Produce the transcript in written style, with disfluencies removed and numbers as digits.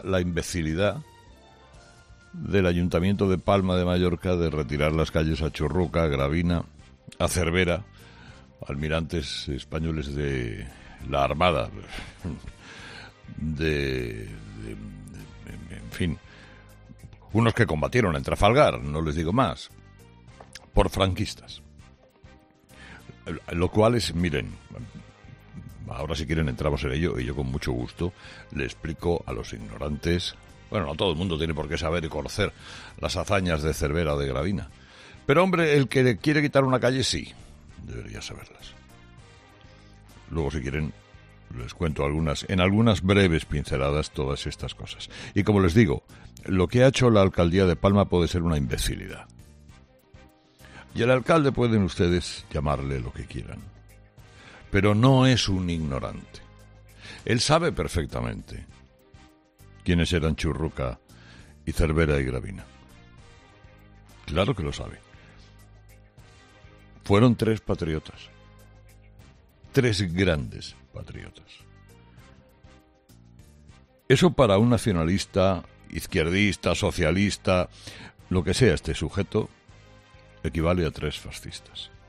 la imbecilidad del Ayuntamiento de Palma de Mallorca de retirar las calles a Churruca, a Gravina, a Cervera, almirantes españoles de la Armada, en fin, unos que combatieron en Trafalgar, no les digo más, por franquistas. Lo cual es, miren, ahora si quieren entramos en ello y yo con mucho gusto le explico a los ignorantes. Bueno, no todo el mundo tiene por qué saber y conocer las hazañas de Cervera o de Gravina. Pero, hombre, el que quiere quitar una calle, sí, debería saberlas. Luego, si quieren, les cuento en algunas breves pinceladas todas estas cosas. Y como les digo, lo que ha hecho la alcaldía de Palma puede ser una imbecilidad. Y al alcalde pueden ustedes llamarle lo que quieran. Pero no es un ignorante. Él sabe perfectamente quiénes eran Churruca y Cervera y Gravina. Claro que lo sabe. Fueron 3 patriotas. 3 grandes patriotas. Eso para un nacionalista, izquierdista, socialista, lo que sea este sujeto, equivale a 3 fascistas.